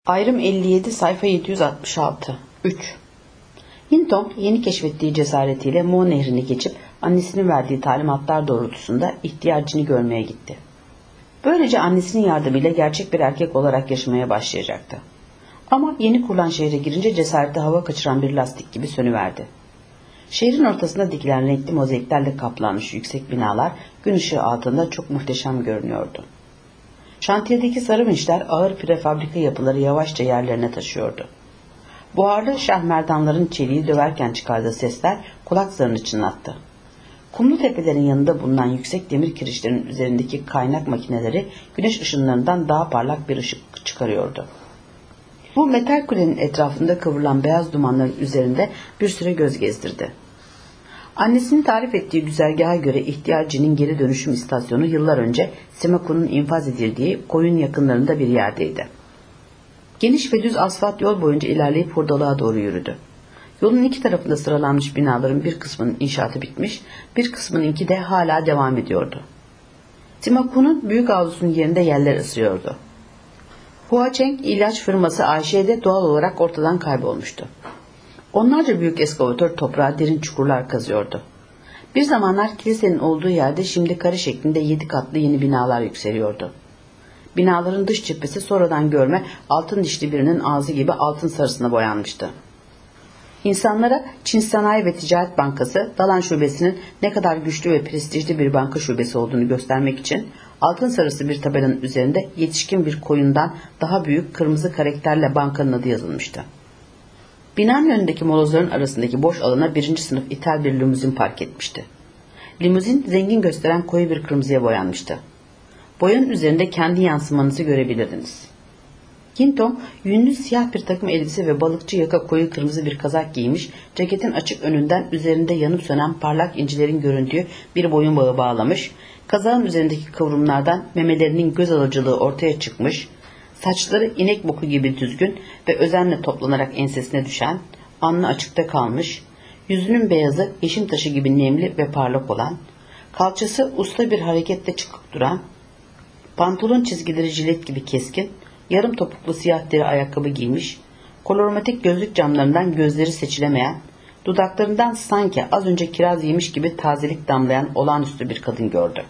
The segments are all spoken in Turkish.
Ayrım 57 sayfa 766 3. Hinton yeni keşfettiği cesaretiyle Mo Nehri'ni geçip annesinin verdiği talimatlar doğrultusunda ihtiyacını görmeye gitti. Böylece annesinin yardımıyla gerçek bir erkek olarak yaşamaya başlayacaktı. Ama yeni kurulan şehre girince cesareti hava kaçıran bir lastik gibi sönüverdi. Şehrin ortasında dikilen renkli mozaiklerle kaplanmış yüksek binalar gün ışığı altında çok muhteşem görünüyordu. Şantiyedeki sarı vinçler ağır prefabrika yapıları yavaşça yerlerine taşıyordu. Buharlı şahmerdanların çeliği döverken çıkardığı sesler kulak zarını çınlattı. Kumlu tepelerin yanında bulunan yüksek demir kirişlerin üzerindeki kaynak makineleri güneş ışınlarından daha parlak bir ışık çıkarıyordu. Bu metal kulenin etrafında kıvrılan beyaz dumanların üzerinde bir süre göz gezdirdi. Annesinin tarif ettiği güzergaha göre ihtiyacının geri dönüşüm istasyonu yıllar önce Semaku'nun infaz edildiği koyun yakınlarında bir yerdeydi. Geniş ve düz asfalt yol boyunca ilerleyip hurdalığa doğru yürüdü. Yolun iki tarafında sıralanmış binaların bir kısmının inşaatı bitmiş, bir kısmınınki de hala devam ediyordu. Semaku'nun büyük avlusunun yerinde yerler ısırıyordu. Huacheng ilaç firması Ayşe de doğal olarak ortadan kaybolmuştu. Onlarca büyük eskavatör toprağa derin çukurlar kazıyordu. Bir zamanlar kilisenin olduğu yerde şimdi kare şeklinde 7 katlı yeni binalar yükseliyordu. Binaların dış cephesi sonradan görme altın dişli birinin ağzı gibi altın sarısına boyanmıştı. İnsanlara Çin Sanayi ve Ticaret Bankası Dalan Şubesi'nin ne kadar güçlü ve prestijli bir banka şubesi olduğunu göstermek için altın sarısı bir tabelanın üzerinde yetişkin bir koyundan daha büyük kırmızı karakterle bankanın adı yazılmıştı. Binanın önündeki molozların arasındaki boş alana 1. sınıf ithal bir limuzin park etmişti. Limuzin zengin gösteren koyu bir kırmızıya boyanmıştı. Boyanın üzerinde kendi yansımanızı görebilirdiniz. Hinton yünlü siyah bir takım elbise ve balıkçı yaka koyu kırmızı bir kazak giymiş, ceketin açık önünden üzerinde yanıp sönen parlak incilerin göründüğü bir boyun bağı bağlamış, kazağın üzerindeki kıvrımlardan memelerinin göz alıcılığı ortaya çıkmış, saçları inek boku gibi düzgün ve özenle toplanarak ensesine düşen, alnı açıkta kalmış, yüzünün beyazı yeşim taşı gibi nemli ve parlak olan, kalçası usta bir hareketle çıkık duran, pantolon çizgileri jilet gibi keskin, yarım topuklu siyah deri ayakkabı giymiş, kolormatik gözlük camlarından gözleri seçilemeyen, dudaklarından sanki az önce kiraz yemiş gibi tazelik damlayan olağanüstü bir kadın gördü.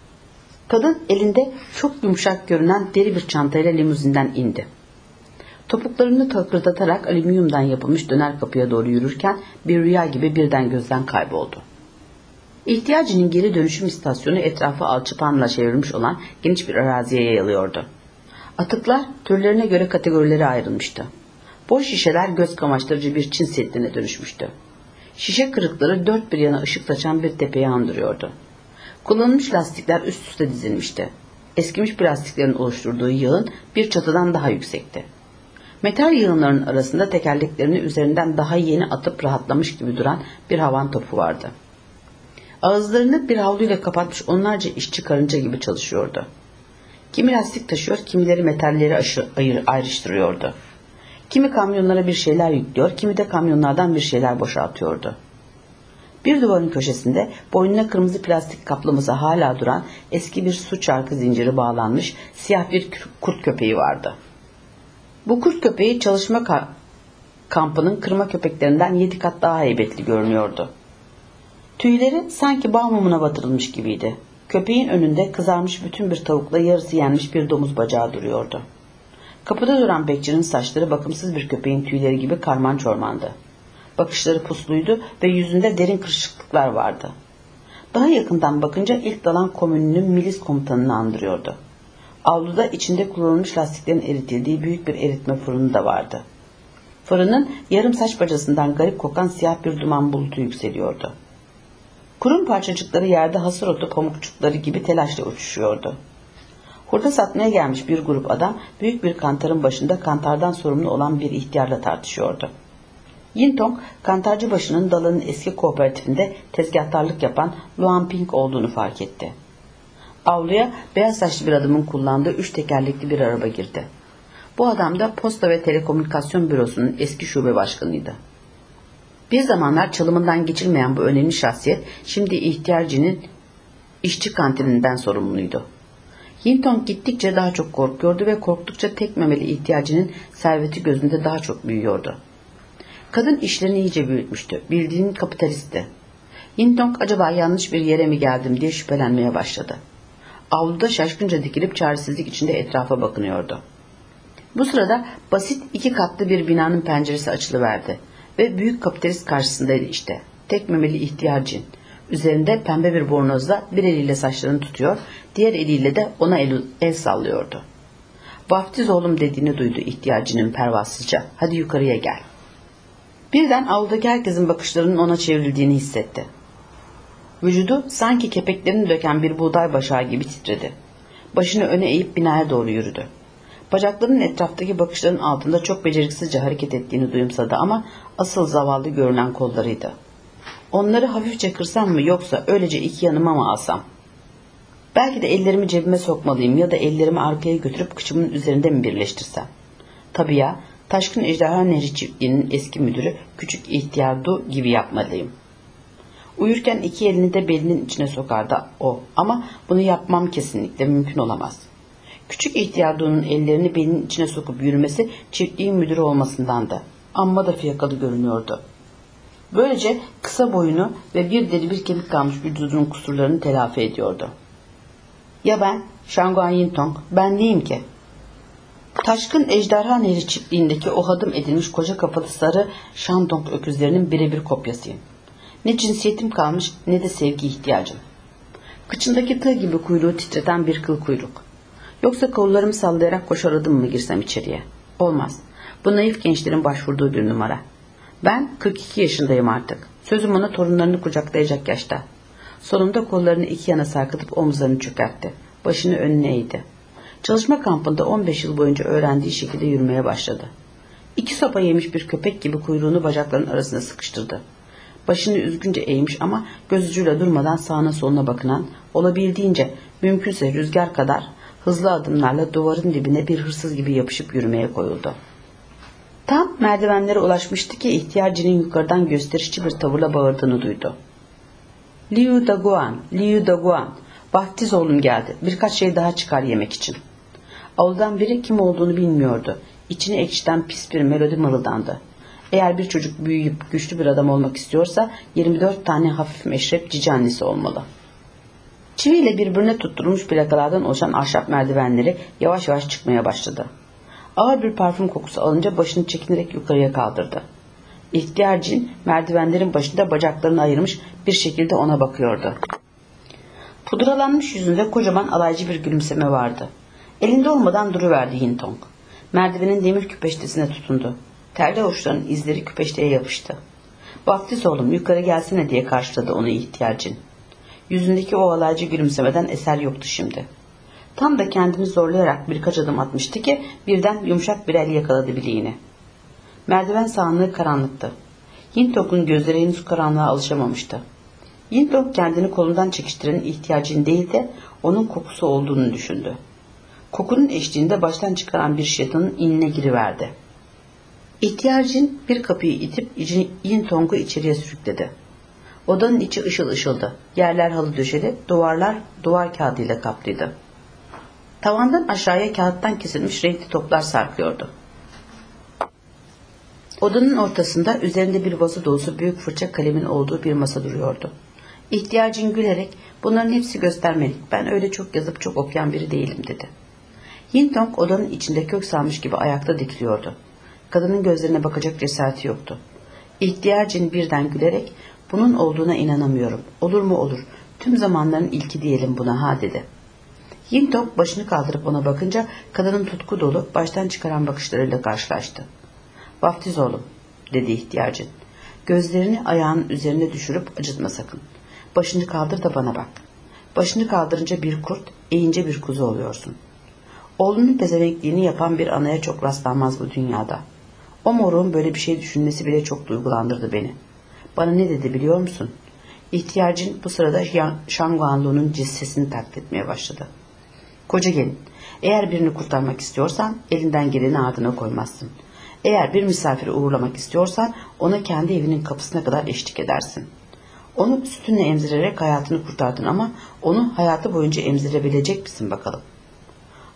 Kadın elinde çok yumuşak görünen deri bir çantayla limuzinden indi. Topuklarını takırdatarak alüminyumdan yapılmış döner kapıya doğru yürürken bir rüya gibi birden gözden kayboldu. İhtiyacının geri dönüşüm istasyonu etrafı alçıpanla çevrilmiş olan geniş bir araziye yayılıyordu. Atıklar türlerine göre kategorilere ayrılmıştı. Boş şişeler göz kamaştırıcı bir Çin seddiline dönüşmüştü. Şişe kırıkları dört bir yana ışık saçan bir tepeyi andırıyordu. Kullanılmış lastikler üst üste dizilmişti. Eskimiş plastiklerin oluşturduğu yığın bir çatıdan daha yüksekti. Metal yığınların arasında tekerleklerini üzerinden daha yeni atıp rahatlamış gibi duran bir havan topu vardı. Ağızlarını bir havluyla kapatmış onlarca işçi karınca gibi çalışıyordu. Kimi lastik taşıyor, kimileri metalleri ayrıştırıyordu. Kimi kamyonlara bir şeyler yüklüyor, kimi de kamyonlardan bir şeyler boşaltıyordu. Bir duvarın köşesinde boynuna kırmızı plastik kaplaması hala duran eski bir su çarkı zinciri bağlanmış siyah bir kurt köpeği vardı. Bu kurt köpeği çalışma kampının kırma köpeklerinden 7 kat daha heybetli görünüyordu. Tüyleri sanki bal mumuna batırılmış gibiydi. Köpeğin önünde kızarmış bütün bir tavukla yarısı yenmiş bir domuz bacağı duruyordu. Kapıda duran bekçinin saçları bakımsız bir köpeğin tüyleri gibi karman çormandı. Bakışları pusluydu ve yüzünde derin kırışıklıklar vardı. Daha yakından bakınca ilk dalan komününün milis komutanını andırıyordu. Avluda içinde kullanılmış lastiklerin eritildiği büyük bir eritme fırını da vardı. Fırının yarım saç bacasından garip kokan siyah bir duman bulutu yükseliyordu. Kurum parçacıkları yerde hasır otu pamukçukları gibi telaşla uçuşuyordu. Hurda satmaya gelmiş bir grup adam büyük bir kantarın başında kantardan sorumlu olan bir ihtiyarla tartışıyordu. Yintong, kantarcı başının dalının eski kooperatifinde tezgahtarlık yapan Luan Ping olduğunu fark etti. Avluya beyaz saçlı bir adamın kullandığı 3 tekerlekli bir araba girdi. Bu adam da Posta ve Telekomünikasyon Bürosu'nun eski şube başkanıydı. Bir zamanlar çalımından geçilmeyen bu önemli şahsiyet şimdi ihtiyarcının işçi kantininden sorumluydu. Yintong gittikçe daha çok korkuyordu ve korktukça tek memeli ihtiyacının serveti gözünde daha çok büyüyordu. Kadın işlerini iyice büyütmüştü. Bildiğin kapitalistti. Yintong acaba yanlış bir yere mi geldim diye şüphelenmeye başladı. Avluda şaşkınca dikilip çaresizlik içinde etrafa bakınıyordu. Bu sırada basit 2 katlı bir binanın penceresi açılıverdi ve büyük kapitalist karşısındaydı işte. Tek memeli ihtiyacın. Üzerinde pembe bir bornozla bir eliyle saçlarını tutuyor, diğer eliyle de ona el sallıyordu. Vaftiz oğlum dediğini duydu ihtiyacının pervasızca. Hadi yukarıya gel. Birden avludaki herkesin bakışlarının ona çevrildiğini hissetti. Vücudu sanki kepeklerini döken bir buğday başağı gibi titredi. Başını öne eğip binaya doğru yürüdü. Bacaklarının etraftaki bakışların altında çok beceriksizce hareket ettiğini duyumsadı ama asıl zavallı görünen kollarıydı. Onları hafifçe kırsam mı yoksa öylece 2 yanıma mı alsam? Belki de ellerimi cebime sokmalıyım ya da ellerimi arkaya götürüp kıçımın üzerinde mi birleştirsem? Tabii ya, Taşkın Ejderha Nehri Çiftliği'nin eski müdürü Küçük İhtiyar Du gibi yapmalıyım. Uyurken 2 elini de belinin içine sokardı o ama bunu yapmam kesinlikle mümkün olamaz. Küçük İhtiyar Du'nun ellerini belinin içine sokup yürümesi çiftliğin müdürü olmasındandı. Amma da fiyakalı görünüyordu. Böylece kısa boyunu ve bir deri bir kemik kalmış vücudunun kusurlarını telafi ediyordu. Ya ben, Shanguan Yintong, ben neyim ki? Taşkın Ejderha Nehri Çiftliği'ndeki o hadım edilmiş koca kafalı sarı Shandong öküzlerinin birebir kopyasıyım. Ne cinsiyetim kalmış ne de sevgi ihtiyacım. Kıçındaki tığ gibi kuyruğu titreten bir kıl kuyruk. Yoksa kollarımı sallayarak koşar adım mı girsem içeriye? Olmaz. Bu naif gençlerin başvurduğu bir numara. Ben 42 yaşındayım artık. Sözüm ona torunlarını kucaklayacak yaşta. Sonunda kollarını 2 yana sarkıtıp omuzlarını çökertti. Başını önüne eğdi. Çalışma kampında 15 yıl boyunca öğrendiği şekilde yürümeye başladı. 2 sopa yemiş bir köpek gibi kuyruğunu bacaklarının arasına sıkıştırdı. Başını üzgünce eğmiş ama göz ucuyla durmadan sağına soluna bakınan, olabildiğince mümkünse rüzgar kadar hızlı adımlarla duvarın dibine bir hırsız gibi yapışıp yürümeye koyuldu. Tam merdivenlere ulaşmıştı ki ihtiyacının yukarıdan gösterişçi bir tavırla bağırdığını duydu. Liu Daguan, Liu Daguan, vaftiz oğlum geldi. Birkaç şey daha çıkar yemek için. Avludan biri kim olduğunu bilmiyordu. İçini ekşiten pis bir melodi mırıldandı. Eğer bir çocuk büyüyüp güçlü bir adam olmak istiyorsa 24 tane hafif meşrep cici annesi olmalı. Çiviyle birbirine tutturulmuş plakalardan oluşan ahşap merdivenleri yavaş yavaş çıkmaya başladı. Ağır bir parfüm kokusu alınca başını çekinerek yukarıya kaldırdı. İhtiyar cin merdivenlerin başında bacaklarını ayırmış bir şekilde ona bakıyordu. Pudralanmış yüzünde kocaman alaycı bir gülümseme vardı. Elinde olmadan duruverdi Yintong. Merdivenin demir küpeştesine tutundu. Terli avuçlarının izleri küpeşteye yapıştı. Vaftiz oğlum yukarı gelsene diye karşıladı onu ihtiyar cin. Yüzündeki o alaycı gülümsemeden eser yoktu şimdi. Tam da kendini zorlayarak birkaç adım atmıştı ki birden yumuşak bir el yakaladı bileğini. Merdiven sağanlığı karanlıktı. Yintong'un gözleri henüz karanlığa alışamamıştı. Yintong kendini kolundan çekiştiren ihtiyacın değil de onun kokusu olduğunu düşündü. Kokunun eşliğinde baştan çıkaran bir şeytanın inine giriverdi. İhtiyacın bir kapıyı itip Yintong'u içeriye sürükledi. Odanın içi ışıl ışıldı. Yerler halı döşeli, duvarlar duvar kağıdıyla kaplıydı. Tavandan aşağıya kağıttan kesilmiş renkli toplar sarkıyordu. Odanın ortasında üzerinde bir vazo dolusu büyük fırça kalemin olduğu bir masa duruyordu. İhtiyacın gülerek bunların hepsi göstermelik, ben öyle çok yazıp çok okuyan biri değilim dedi. Yintong odanın içinde kök salmış gibi ayakta dikiliyordu. Kadının gözlerine bakacak cesareti yoktu. İhtiyacın birden gülerek bunun olduğuna inanamıyorum. Olur mu olur. Tüm zamanların ilki diyelim buna ha dedi. Yintong başını kaldırıp ona bakınca kadının tutku dolu baştan çıkaran bakışlarıyla karşılaştı. Vaftiz oğlum dedi ihtiyacın. Gözlerini ayağının üzerine düşürüp acıtma sakın. Başını kaldır da bana bak. Başını kaldırınca bir kurt, eğince bir kuzu oluyorsun. Oğlunun pezevenkliğini yapan bir anaya çok rastlanmaz bu dünyada. O moruğun böyle bir şey düşünmesi bile çok duygulandırdı beni. Bana ne dedi biliyor musun? İhtiyacın bu sırada Shanguan Lu'nun cissesini taklit etmeye başladı. Koca gelin, eğer birini kurtarmak istiyorsan elinden geleni ardına koymazsın. Eğer bir misafiri uğurlamak istiyorsan ona kendi evinin kapısına kadar eşlik edersin. Onu sütünle emzirerek hayatını kurtardın ama onu hayatı boyunca emzirebilecek misin bakalım?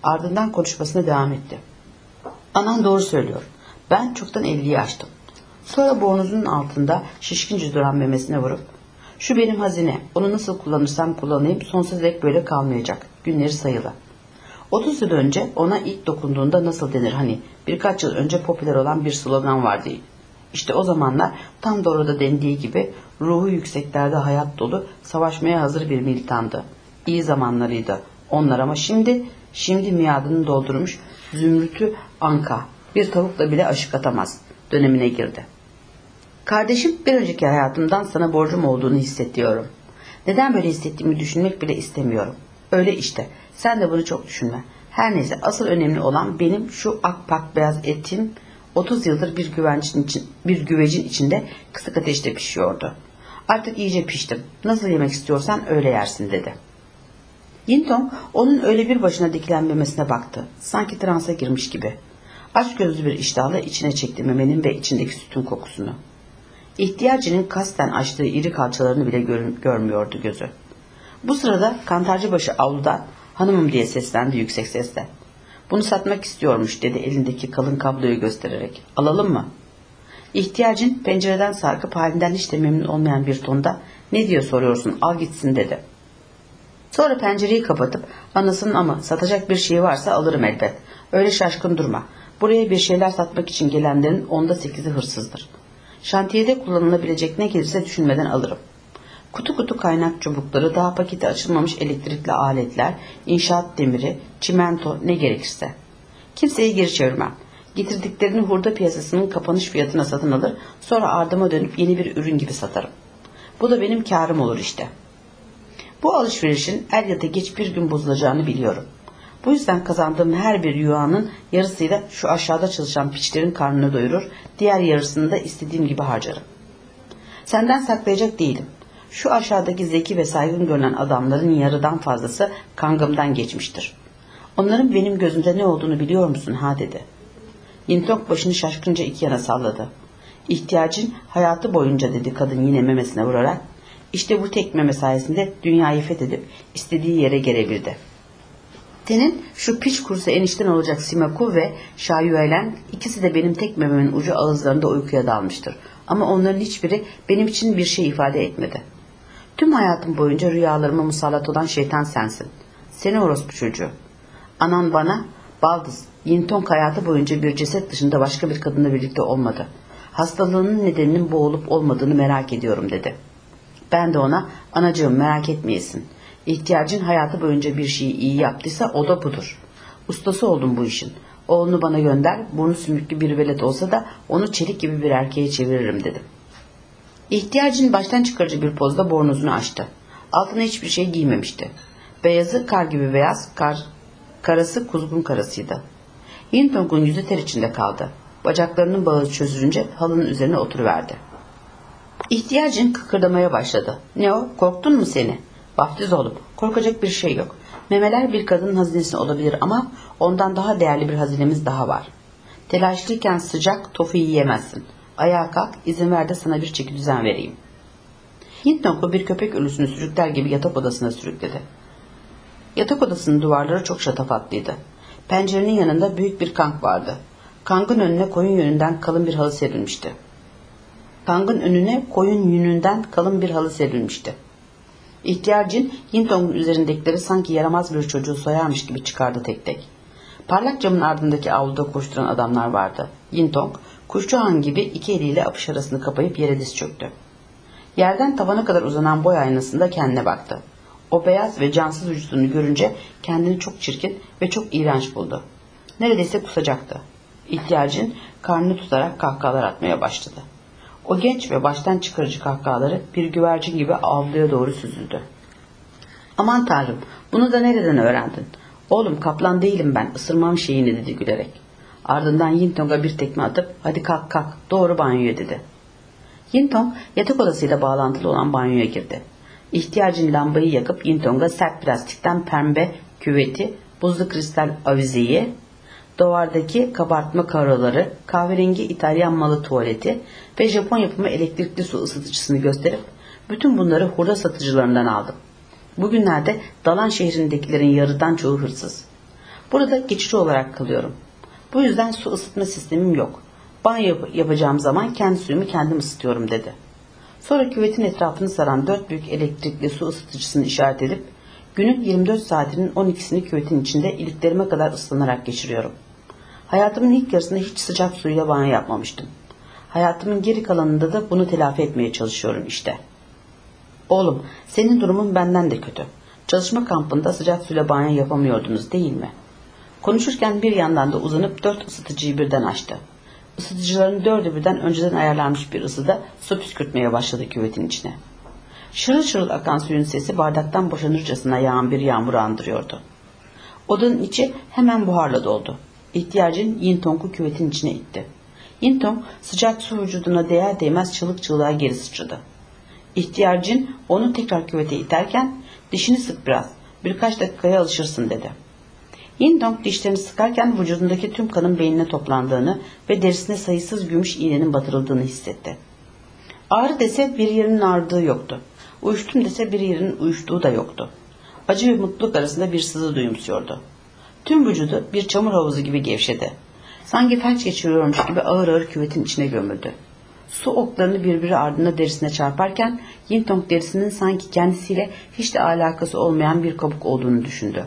Ardından konuşmasına devam etti. Anan doğru söylüyor. Ben çoktan 50'yi aştım. Sonra bornozunun altında şişkince duran memesine vurup, şu benim hazine, onu nasıl kullanırsam kullanayım sonsuza dek böyle kalmayacak. Günleri sayılı. 30 yıl önce ona ilk dokunduğunda nasıl denir hani birkaç yıl önce popüler olan bir slogan vardı. İşte o zamanlar tam da orada dendiği gibi ruhu yükseklerde hayat dolu, savaşmaya hazır bir militandı. İyi zamanlarıydı onlar ama şimdi miadını doldurmuş zümrütü anka, bir tavukla bile aşık atamaz dönemine girdi. Kardeşim, bir önceki hayatımdan sana borcum olduğunu hissediyorum. Neden böyle hissettiğimi düşünmek bile istemiyorum. Öyle işte, sen de bunu çok düşünme. Her neyse, asıl önemli olan benim şu akpak beyaz etim 30 yıldır bir güvecin içinde kısık ateşte pişiyordu. Artık iyice piştim. Nasıl yemek istiyorsan öyle yersin dedi. Yintong onun öyle bir başına dikilen memesine baktı. Sanki transa girmiş gibi. Açgözlü bir iştahla içine çekti memenin ve içindeki sütün kokusunu. İhtiyacının kasten açtığı iri kalçalarını bile görmüyordu gözü. Bu sırada kantarcıbaşı avluda hanımım diye seslendi yüksek sesle. Bunu satmak istiyormuş dedi elindeki kalın kabloyu göstererek. Alalım mı? İhtiyacın pencereden sarkıp halinden hiç de memnun olmayan bir tonda ne diye soruyorsun al gitsin dedi. Sonra pencereyi kapatıp anasının ama satacak bir şey varsa alırım elbet. Öyle şaşkın durma. Buraya bir şeyler satmak için gelenlerin 8'i hırsızdır. Şantiyede kullanılabilecek ne gelirse düşünmeden alırım. Kutu kutu kaynak çubukları, daha paketi açılmamış elektrikli aletler, inşaat demiri, çimento ne gerekirse. Kimseyi geri çevirmem. Getirdiklerini hurda piyasasının kapanış fiyatına satın alır, sonra ardıma dönüp yeni bir ürün gibi satarım. Bu da benim kârım olur işte. Bu alışverişin er ya da geç bir gün bozulacağını biliyorum. Bu yüzden kazandığım her bir yuanın yarısıyla şu aşağıda çalışan piçlerin karnını doyurur, diğer yarısını da istediğim gibi harcarım. Senden saklayacak değilim. Şu aşağıdaki zeki ve saygın görünen adamların yarıdan fazlası kangamdan geçmiştir. Onların benim gözümde ne olduğunu biliyor musun ha dedi. Yintong başını şaşkınca iki yana salladı. İhtiyacın hayatı boyunca dedi kadın yine memesine vurarak. İşte bu tek meme sayesinde dünyayı fethedip istediği yere gelebildi. Senin şu piç kurusu enişten olacak Simaku ve Şayuelen ikisi de benim tek mememin ucu ağızlarında uykuya dalmıştır. Ama onların hiçbiri benim için bir şey ifade etmedi. Tüm hayatım boyunca rüyalarıma musallat olan şeytan sensin. Seni orospu çocuğu. Anan bana, baldız, Yintong hayatı boyunca bir ceset dışında başka bir kadınla birlikte olmadı. Hastalığının nedeninin bu olup olmadığını merak ediyorum dedi. Ben de ona, anacığım merak etmeyesin. İhtiyacın hayatı boyunca bir şeyi iyi yaptıysa o da budur. Ustası oldum bu işin. Oğlunu bana gönder, burnu sümüklü bir velet olsa da onu çelik gibi bir erkeğe çeviririm dedim. İhtiyacın baştan çıkarıcı bir pozda bornozunu açtı. Altına hiçbir şey giymemişti. Beyazı kar gibi beyaz, karası kuzgun karasıydı. Yintong'un yüzü ter içinde kaldı. Bacaklarının bağı çözülünce halının üzerine oturuverdi. İhtiyacın kıkırdamaya başladı. Ne o? Korktun mu seni? Vaftiz oğlum, korkacak bir şey yok. Memeler bir kadının hazinesi olabilir ama ondan daha değerli bir hazinemiz daha var. Telaşlıyken sıcak tofu yiyemezsin. Ayağa kalk, izin ver de sana bir çeki düzen vereyim. Yintong'u bir köpek ölüsünü sürükler gibi yatak odasına sürükledi. Yatak odasının duvarları çok şatafatlıydı. Pencerenin yanında büyük bir kank vardı. Kankın önüne koyun yününden kalın bir halı serilmişti. İhtiyacın Yintong'un üzerindekileri sanki yaramaz bir çocuğu soyarmış gibi çıkardı tek tek. Parlak camın ardındaki avluda koşturan adamlar vardı. Yintong, kuşçu han gibi iki eliyle apış arasını kapayıp yere diz çöktü. Yerden tavana kadar uzanan boy aynasında kendine baktı. O beyaz ve cansız vücudunu görünce kendini çok çirkin ve çok iğrenç buldu. Neredeyse kusacaktı. İhtiyacın karnını tutarak kahkahalar atmaya başladı. O genç ve baştan çıkarıcı kahkahaları bir güvercin gibi avluya doğru süzüldü. Aman tanrım, bunu da nereden öğrendin? Oğlum kaplan değilim ben, ısırmam şeyini dedi gülerek. Ardından Yintong'a bir tekme atıp hadi kalk doğru banyoya dedi. Yintong yatak odasıyla bağlantılı olan banyoya girdi. İhtiyacın lambayı yakıp Yintong'a sert plastikten pembe küveti, buzlu kristal avizeyi, duvardaki kabartma karoları, kahverengi İtalyan malı tuvaleti ve Japon yapımı elektrikli su ısıtıcısını gösterip bütün bunları hurda satıcılarından aldım. Bugünlerde Dalan şehrindekilerin yarıdan çoğu hırsız. Burada geçici olarak kalıyorum. Bu yüzden su ısıtma sistemim yok. Banyo yapacağım zaman kendi suyumu kendim ısıtıyorum dedi. Sonra küvetin etrafını saran 4 büyük elektrikli su ısıtıcısını işaret edip günün 24 saatinin 12'sini küvetin içinde iliklerime kadar ıslanarak geçiriyorum. Hayatımın ilk yarısında hiç sıcak suyla banyo yapmamıştım. Hayatımın geri kalanında da bunu telafi etmeye çalışıyorum işte. Oğlum, senin durumun benden de kötü. Çalışma kampında sıcak suyla banyo yapamıyordunuz değil mi? Konuşurken bir yandan da uzanıp 4 ısıtıcıyı birden açtı. Isıtıcıların 4'ü birden önceden ayarlanmış bir ısıda su püskürtmeye başladı küvetin içine. Şırıl şırıl akan suyun sesi bardaktan boşanırcasına yağan bir yağmuru andırıyordu. Odanın içi hemen buharla doldu. İhtiyacın Yintong'u küvetin içine itti. Yintong sıcak su vücuduna değer değmez çığlık çığlığa geri sıçradı. İhtiyacın onu tekrar küvete iterken dişini sık biraz, birkaç dakikaya alışırsın dedi. Yintong dişlerini sıkarken vücudundaki tüm kanın beynine toplandığını ve derisine sayısız gümüş iğnenin batırıldığını hissetti. Ağrı dese bir yerinin ağrıdığı yoktu. Uyuştum dese bir yerinin uyuştuğu da yoktu. Acı ve mutluluk arasında bir sızı duyumsuyordu. Tüm vücudu bir çamur havuzu gibi gevşedi. Sanki felç geçiriyormuş gibi ağır ağır küvetin içine gömüldü. Su oklarını birbiri ardına derisine çarparken Yintong derisinin sanki kendisiyle hiç de alakası olmayan bir kabuk olduğunu düşündü.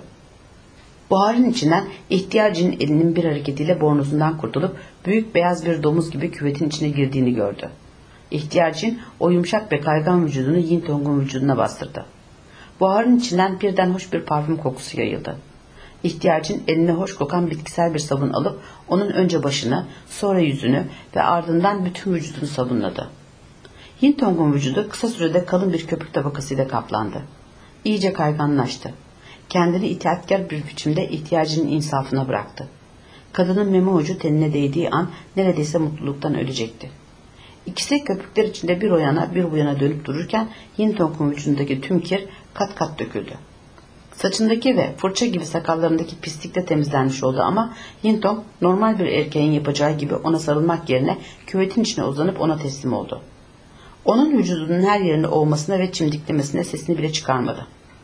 Buharın içinden ihtiyacının elinin bir hareketiyle bornozundan kurtulup büyük beyaz bir domuz gibi küvetin içine girdiğini gördü. İhtiyacın o yumuşak ve kaygan vücudunu Yintong'un vücuduna bastırdı. Buharın içinden birden hoş bir parfüm kokusu yayıldı. İhtiyacın eline hoş kokan bitkisel bir sabun alıp onun önce başını, sonra yüzünü ve ardından bütün vücudunu sabunladı. Yintong'un vücudu kısa sürede kalın bir köpük tabakasıyla kaplandı. İyice kayganlaştı. Kendini itaatkar bir biçimde ihtiyacının insafına bıraktı. Kadının meme ucu tenine değdiği an neredeyse mutluluktan ölecekti. İkisi köpükler içinde bir o yana bir bu yana dönüp dururken Yintong'un vücudundaki tüm kir kat kat döküldü. Saçındaki ve fırça gibi sakallarındaki pislik de temizlenmiş oldu ama Yintong normal bir erkeğin yapacağı gibi ona sarılmak yerine küvetin içine uzanıp ona teslim oldu. Onun vücudunun her yerini ovmasına ve çimdiklemesine sesini bile çıkarmadı.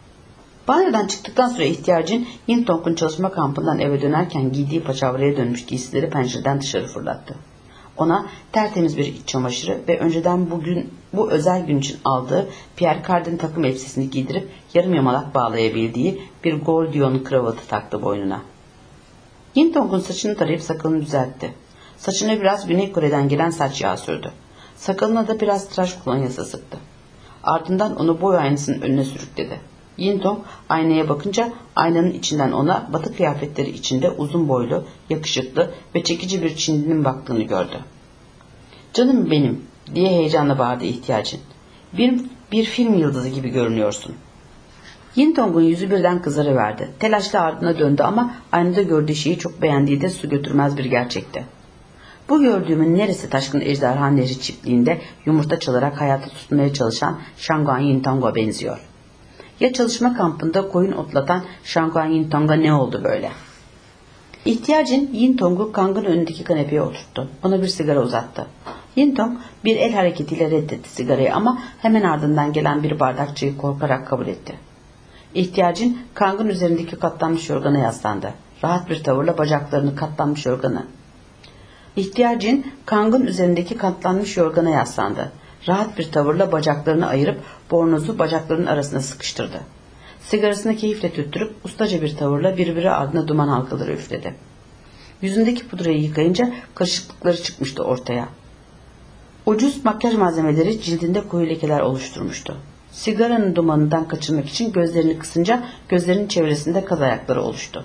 Banyodan çıktıktan sonra ihtiyacın Yintong'un çalışma kampından eve dönerken giydiği paçavraya dönmüş giysileri pencereden dışarı fırlattı. Ona tertemiz bir iç çamaşırı ve önceden bu özel gün için aldığı Pierre Cardin takım elbisesini giydirip yarım yamalak bağlayabildiği bir goldion kravatı taktı boynuna. Yintong'un saçını tarayıp sakalını düzeltti. Saçına biraz Güney Kore'den gelen saç yağı sürdü. Sakalına da biraz tıraş kolonyası sıktı. Ardından onu boy aynasının önüne sürükledi. Yintong aynaya bakınca aynanın içinden ona batı kıyafetleri içinde uzun boylu, yakışıklı ve çekici bir Çinlinin baktığını gördü. "Canım benim," diye heyecanla bağırdı ihtiyacın. Bir film yıldızı gibi görünüyorsun." Yintong'un yüzü birden kızarıverdi. Telaşla ardına döndü ama aynada gördüğü şeyi çok beğendiği de su götürmez bir gerçekti. "Bu gördüğümün neresi taşkın ejderha nehri çiftliğinde yumurta çalarak hayata tutunmaya çalışan Shanguan Yintong'a benziyor. Ya çalışma kampında koyun otlatan Shanguan Yintong'a ne oldu böyle?" İhtiyacın Yintong'u kangın önündeki kanepeye oturttu. Ona bir sigara uzattı. Yintong bir el hareketiyle reddetti sigarayı ama hemen ardından gelen bir bardakçıyı korkarak kabul etti. İhtiyacın kangın üzerindeki katlanmış yorgana yaslandı. Rahat bir tavırla bacaklarını katlanmış yorgana. İhtiyacın kangın üzerindeki katlanmış yorgana yaslandı. Rahat bir tavırla bacaklarını ayırıp bornozu bacaklarının arasına sıkıştırdı. Sigarasını keyifle tüttürüp ustaca bir tavırla birbiri ardına duman halkaları üfledi. Yüzündeki pudrayı yıkayınca karışıklıkları çıkmıştı ortaya. Ucuz makyaj malzemeleri cildinde koyu lekeler oluşturmuştu. Sigaranın dumanından kaçırmak için gözlerini kısınca gözlerinin çevresinde kaz ayakları oluştu.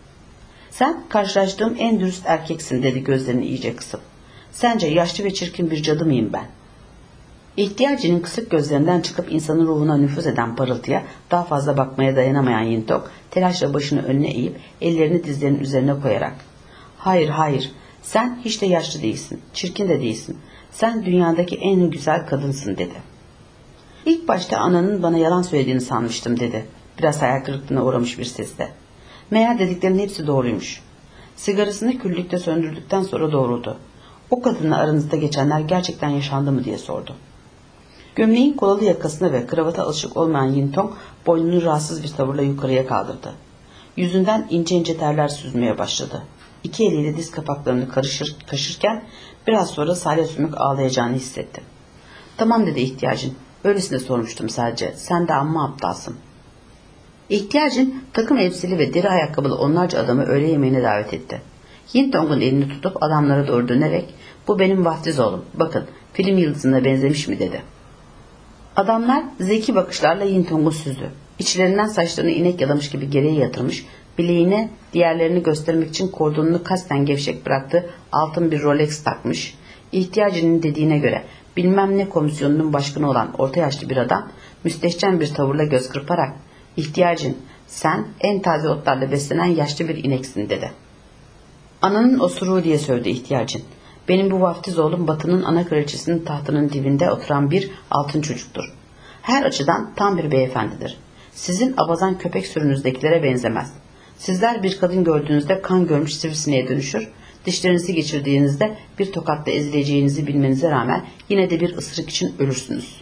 "Sen karşılaştığım en dürüst erkeksin," dedi gözlerini iyice kısıp. "Sence yaşlı ve çirkin bir cadı mıyım ben?" İhtiyacının kısık gözlerinden çıkıp insanın ruhuna nüfuz eden parıltıya daha fazla bakmaya dayanamayan Yintong telaşla başını önüne eğip ellerini dizlerinin üzerine koyarak "Hayır, hayır, sen hiç de yaşlı değilsin, çirkin de değilsin. Sen dünyadaki en güzel kadınsın," dedi. "İlk başta ananın bana yalan söylediğini sanmıştım," dedi biraz hayal kırıklığına uğramış bir sesle. Meğer dediklerinin hepsi doğruymuş. Sigarasını küllükte söndürdükten sonra doğruldu. "O kadınla aranızda geçenler gerçekten yaşandı mı?" diye sordu. Gömleğin kolalı yakasına ve kravata alışık olmayan Yintong boynunu rahatsız bir tavırla yukarıya kaldırdı. Yüzünden ince ince terler süzmeye başladı. İki eliyle diz kapaklarını kaşırken biraz sonra salya sümük ağlayacağını hissetti. Tamam dedi ihtiyacın. Öylesine sormuştum sadece. Sen de amma aptalsın. İhtiyacın takım elbiseli ve deri ayakkabılı onlarca adamı öğle yemeğine davet etti. Yintong'un elini tutup adamlara doğru dönerek bu benim vaftiz oğlum. Bakın film yıldızına benzemiş mi dedi. Adamlar zeki bakışlarla Yintong'u süzdü. İçlerinden saçlarını inek yalamış gibi geriye yatırmış, bileğine diğerlerini göstermek için kordonunu kasten gevşek bıraktığı altın bir Rolex takmış. İhtiyacının dediğine göre bilmem ne komisyonunun başkanı olan orta yaşlı bir adam müstehcen bir tavırla göz kırparak ihtiyacın sen en taze otlarla beslenen yaşlı bir ineksin dedi. Ananın osuruğu diye sövdü ihtiyacın. Benim bu vaftiz oğlum Batı'nın ana kraliçesinin tahtının dibinde oturan bir altın çocuktur. Her açıdan tam bir beyefendidir. Sizin abazan köpek sürünüzdekilere benzemez. Sizler bir kadın gördüğünüzde kan görmüş sivrisineğe dönüşür, dişlerinizi geçirdiğinizde bir tokatla ezileceğinizi bilmenize rağmen yine de bir ısırık için ölürsünüz.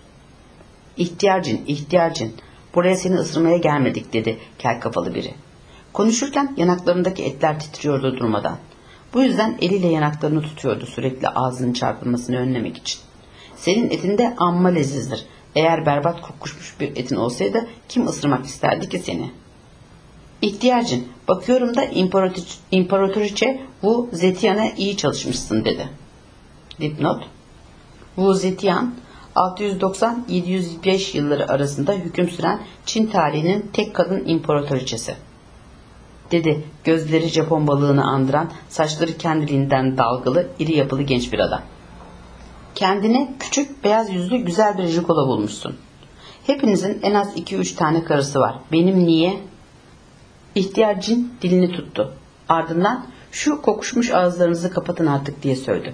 İhtiyacın, buraya seni ısırmaya gelmedik dedi kel kafalı biri. Konuşurken yanaklarındaki etler titriyordu durmadan. Bu yüzden eliyle yanaklarını tutuyordu sürekli ağzının çarpılmasını önlemek için. Senin etin de amma lezizdir. Eğer berbat kokuşmuş bir etin olsaydı kim ısırmak isterdi ki seni? İhtiyacın, bakıyorum da İmparatoriçe Wu Zetian'a iyi çalışmışsın dedi. Dipnot: Wu Zetian 690-705 yılları arasında hüküm süren Çin tarihinin tek kadın imparatoriçesi. Dedi gözleri Japon balığını andıran, saçları kendiliğinden dalgalı, iri yapılı genç bir adam. Kendine küçük, beyaz yüzlü güzel bir jigolo bulmuşsun. Hepinizin en az 2-3 tane karısı var. Benim niye? İhtiyacın dilini tuttu. Ardından şu kokuşmuş ağızlarınızı kapatın artık diye sövdü.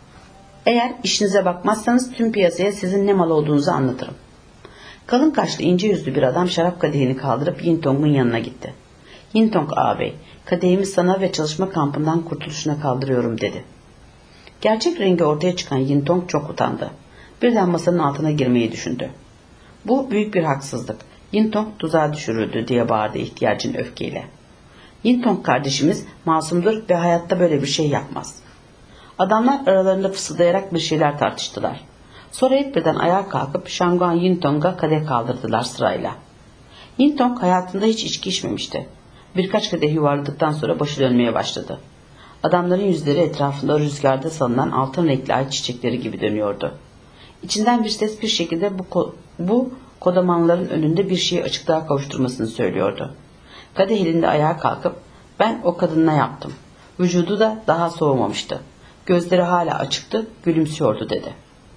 Eğer işinize bakmazsanız tüm piyasaya sizin ne mal olduğunuzu anlatırım. Kalın kaşlı ince yüzlü bir adam şarap kadehini kaldırıp Yintong'un yanına gitti. Yintong ağabey, kadehimi sana ve çalışma kampından kurtuluşuna kaldırıyorum dedi. Gerçek rengi ortaya çıkan Yintong çok utandı. Birden masanın altına girmeyi düşündü. Bu büyük bir haksızlık. Yintong tuzağa düşürüldü diye bağırdı ihtiyacın öfkeyle. Yintong kardeşimiz masumdur ve hayatta böyle bir şey yapmaz. Adamlar aralarında fısıldayarak bir şeyler tartıştılar. Sonra hep birden ayağa kalkıp Şanguan Yintong'a kadeh kaldırdılar sırayla. Yintong hayatında hiç içki içmemişti. Birkaç kadeh yuvarladıktan sonra başı dönmeye başladı. Adamların yüzleri etrafında rüzgarda salınan altın renkli ay çiçekleri gibi dönüyordu. İçinden bir ses bir şekilde bu kodamanların önünde bir şeyi açıklığa kavuşturmasını söylüyordu. Kadeh elinde ayağa kalkıp ben o kadınla yaptım. Vücudu da daha soğumamıştı. Gözleri hala açıktı, gülümsüyordu dedi.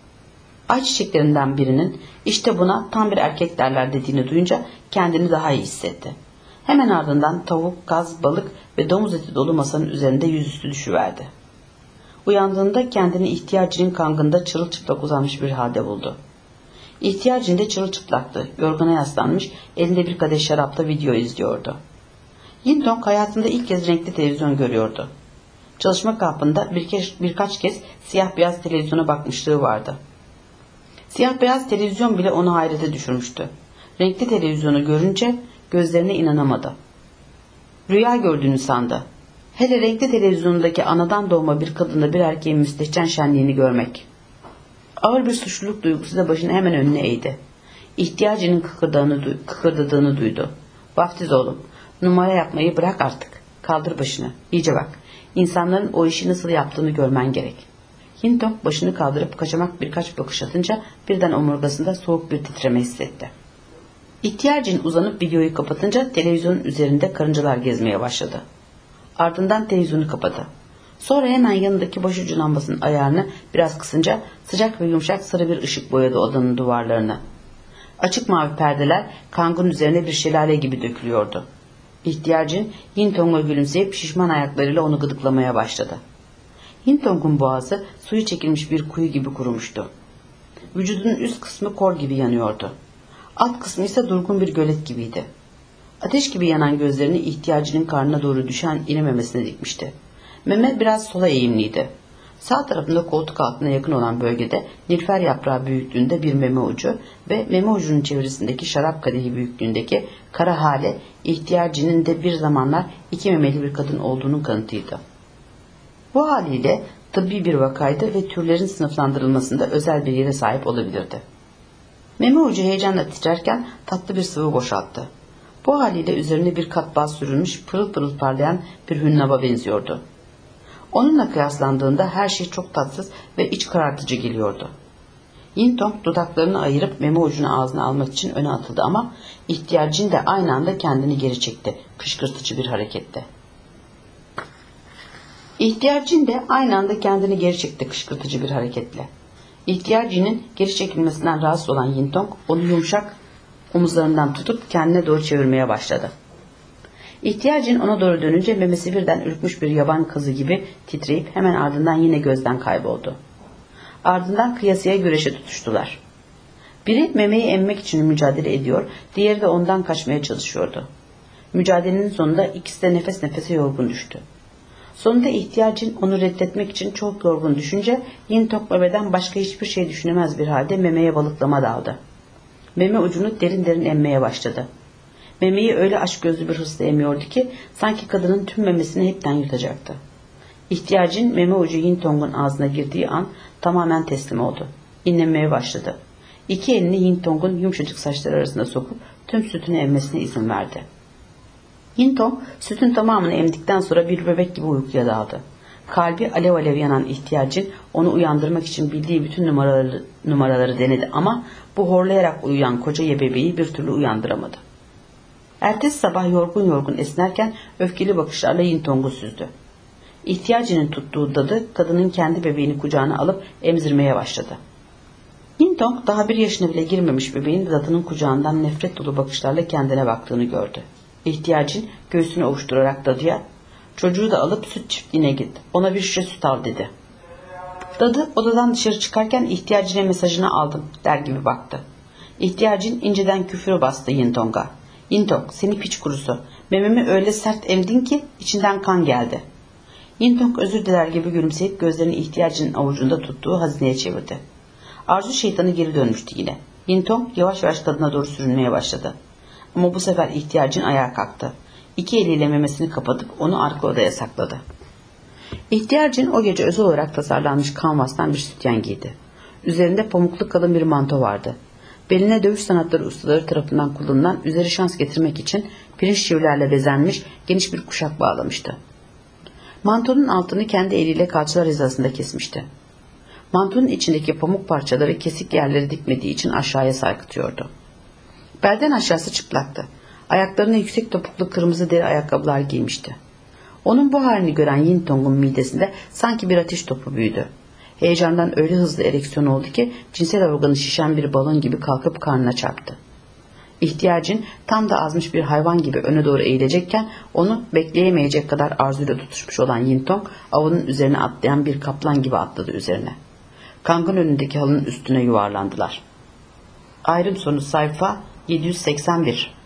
Ay çiçeklerinden birinin işte buna tam bir erkek derler dediğini duyunca kendini daha iyi hissetti. Hemen ardından tavuk, kaz, balık ve domuz eti dolu masanın üzerinde yüzüstü düşüverdi. Uyandığında kendini ihtiyacının kangında çırılçıplak uzanmış bir halde buldu. İhtiyacın da çırılçıplaktı, yorgana yaslanmış, elinde bir kadeh şarapla video izliyordu. Yintong hayatında ilk kez renkli televizyon görüyordu. Çalışma kampında birkaç kez siyah beyaz televizyona bakmışlığı vardı. Siyah beyaz televizyon bile onu hayrete düşürmüştü. Renkli televizyonu görünce gözlerine inanamadı. Rüya gördüğünü sandı. Hele renkli televizyondaki anadan doğma bir kadında bir erkeğin müstehcen şenliğini görmek. Ağır bir suçluluk duygusu da başını hemen önüne eğdi. İhtiyacının kıkırdadığını duydu. Vaftiz oğlum, numara yapmayı bırak artık. Kaldır başını, iyice bak. İnsanların o işi nasıl yaptığını görmen gerek. Yintong başını kaldırıp kaçamak birkaç bakış atınca birden omurgasında soğuk bir titreme hissetti. İhtiyacın uzanıp videoyu kapatınca televizyonun üzerinde karıncalar gezmeye başladı. Ardından televizyonu kapadı. Sonra hemen yanındaki başucu lambasının ayarını biraz kısınca sıcak ve yumuşak sarı bir ışık boyadı odanın duvarlarını. Açık mavi perdeler kangun üzerine bir şelale gibi dökülüyordu. İhtiyacın Yintong'a gülümseyip şişman ayaklarıyla onu gıdıklamaya başladı. Yintong'un boğazı suyu çekilmiş bir kuyu gibi kurumuştu. Vücudunun üst kısmı kor gibi yanıyordu. Alt kısmı ise durgun bir gölet gibiydi. Ateş gibi yanan gözlerini ihtiyacının karnına doğru düşen iri memesine dikmişti. Meme biraz sola eğimliydi. Sağ tarafında koltuk altına yakın olan bölgede nilüfer yaprağı büyüklüğünde bir meme ucu ve meme ucunun çevresindeki şarap kadehi büyüklüğündeki kara hale ihtiyarcının de bir zamanlar iki memeli bir kadın olduğunun kanıtıydı. Bu haliyle tıbbi bir vakaydı ve türlerin sınıflandırılmasında özel bir yere sahip olabilirdi. Meme ucu heyecanla titrerken tatlı bir sıvı boşalttı. Bu haliyle üzerine bir kat bal sürülmüş pırıl pırıl parlayan bir hünnaba benziyordu. Onunla kıyaslandığında her şey çok tatsız ve iç karartıcı geliyordu. Yintong dudaklarını ayırıp meme ucunu ağzına almak için öne atıldı ama ihtiyarcın da aynı anda kendini geri çekti kışkırtıcı bir harekette. İhtiyarcın da aynı anda kendini geri çekti kışkırtıcı bir hareketle. İhtiyarcının geri çekilmesinden rahatsız olan Yintong onu yumuşak omuzlarından tutup kendine doğru çevirmeye başladı. İhtiyarcın ona doğru dönünce memesi birden ürkmüş bir yaban kızı gibi titreyip hemen ardından yine gözden kayboldu. Ardından kıyasıya güreşe tutuştular. Biri memeyi emmek için mücadele ediyor, diğeri de ondan kaçmaya çalışıyordu. Mücadelenin sonunda ikisi de nefes nefese yorgun düştü. Sonunda ihtiyacın onu reddetmek için çok yorgun düşünce Yintong memeden başka hiçbir şey düşünemez bir halde memeye balıklama daldı. Meme ucunu derin derin emmeye başladı. Memeyi öyle açgözlü bir hırsla emiyordu ki sanki kadının tüm memesini hepten yutacaktı. İhtiyacın meme ucu Yintong'un ağzına girdiği an tamamen teslim oldu. İnlemeye başladı. İki elini Yintong'un yumuşacık saçları arasında sokup tüm sütünü emmesine izin verdi. Yintong sütün tamamını emdikten sonra bir bebek gibi uykuya daldı. Kalbi alev alev yanan ihtiyacın onu uyandırmak için bildiği bütün numaraları denedi ama bu horlayarak uyuyan koca bebeği bir türlü uyandıramadı. Ertesi sabah yorgun yorgun esnerken öfkeli bakışlarla Yintong'u süzdü. İhtiyacının tuttuğu dadı kadının kendi bebeğini kucağına alıp emzirmeye başladı. Yintong daha 1 yaşına bile girmemiş bebeğin dadının kucağından nefret dolu bakışlarla kendine baktığını gördü. İhtiyacın göğsünü ovuşturarak dadıya "Çocuğu da alıp süt çiftliğine git. Ona bir şişe süt al" dedi. Dadı odadan dışarı çıkarken ihtiyacına mesajını aldım der gibi baktı. İhtiyacın inceden küfürü bastı Yintong'a. "Yintong, seni piç kurusu. Mememi öyle sert emdin ki içinden kan geldi." Yintong özür diler gibi gülümseyip gözlerini ihtiyacının avucunda tuttuğu hazineye çevirdi. Arzu şeytanı geri dönmüştü yine. Yintong yavaş yavaş kadına doğru sürünmeye başladı. Ama bu sefer ihtiyacın ayağa kalktı. İki eliyle memesini kapatıp onu arka odaya sakladı. İhtiyacın o gece özel olarak tasarlanmış kanvastan bir sütyen giydi. Üzerinde pamuklu kalın bir manto vardı. Beline dövüş sanatları ustaları tarafından kullanılan üzeri şans getirmek için pirinç çivilerle bezenmiş geniş bir kuşak bağlamıştı. Mantonun altını kendi eliyle kalçalar hizasında kesmişti. Mantonun içindeki pamuk parçaları kesik yerleri dikmediği için aşağıya sarkıtıyordu. Belden aşağısı çıplaktı. Ayaklarına yüksek topuklu kırmızı deri ayakkabılar giymişti. Onun bu halini gören Yintong'un midesinde sanki bir ateş topu büyüdü. Heyecandan öyle hızlı ereksiyon oldu ki cinsel organı şişen bir balon gibi kalkıp karnına çarptı. İhtiyacın tam da azmış bir hayvan gibi öne doğru eğilecekken onu bekleyemeyecek kadar arzuyla tutuşmuş olan Yintong avının üzerine atlayan bir kaplan gibi atladı üzerine. Kangın önündeki halının üstüne yuvarlandılar. Ayrım sonu sayfa 781.